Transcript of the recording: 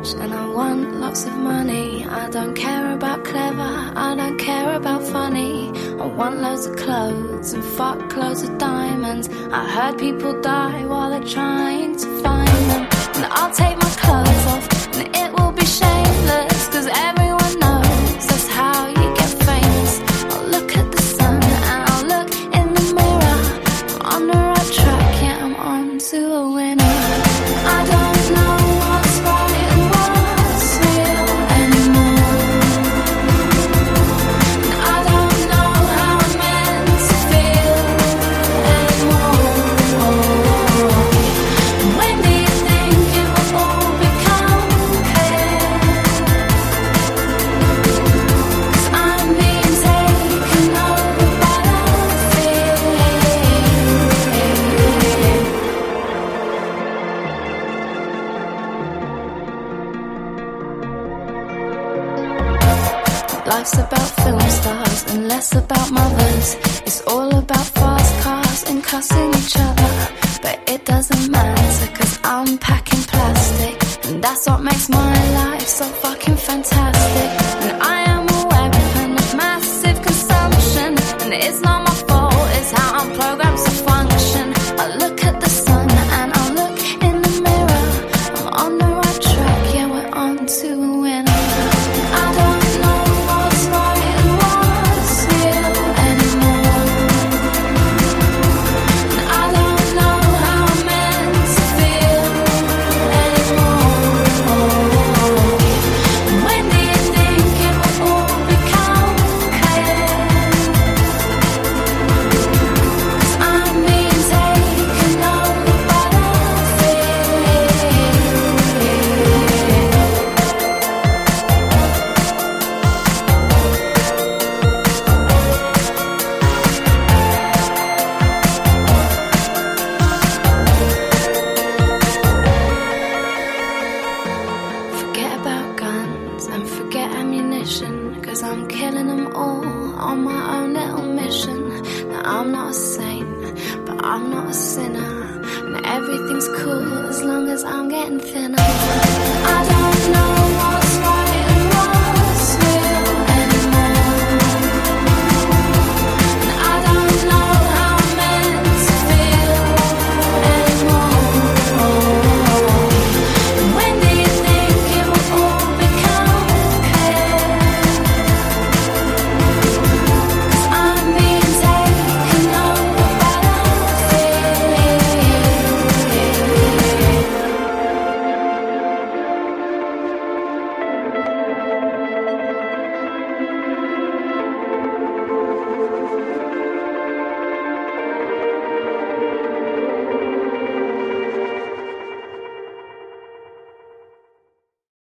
rich and I want lots of money. I don't care about clever, I don't care about funny. I want loads of clothes and fuck loads of diamonds. I heard people die while they're trying to find them. And I'll take my clothes off and it will be shameless, cause everyone knows that's how you get famous. I'll look at the sun and I'll look in the mirror. I'm on the right track, yeah, I'm on to a winner. I don't know what's right and what's real anymore. And I don't know how I'm meant to feel anymore. When do you think it will all become clear? 'Cause I'm being taken over by the fear. Life's about film stars and less about mothers. It's all about fast cars and cussing each other. But it doesn't matter, cause I'm packing plastic, and that's what makes my life so fucking fantastic. And I am a weapon of massive consumption, and it's not my fault, it's how I'm programmed to function. I look at the sun and I look in the mirror. I'm on the right track, yeah, we're on to a winner. I don't know what's right and what's real anymore. And I don't know how I'm meant to feel anymore. When do you think it will all become clear? 'Cause I'm being taken over by the fear. Forget about guns and forget ammunition, 'cause I'm killing them all on my own little mission. Now I'm not a saint, but I'm not a sinner, and everything's cool as long as I'm getting thinner. I don't know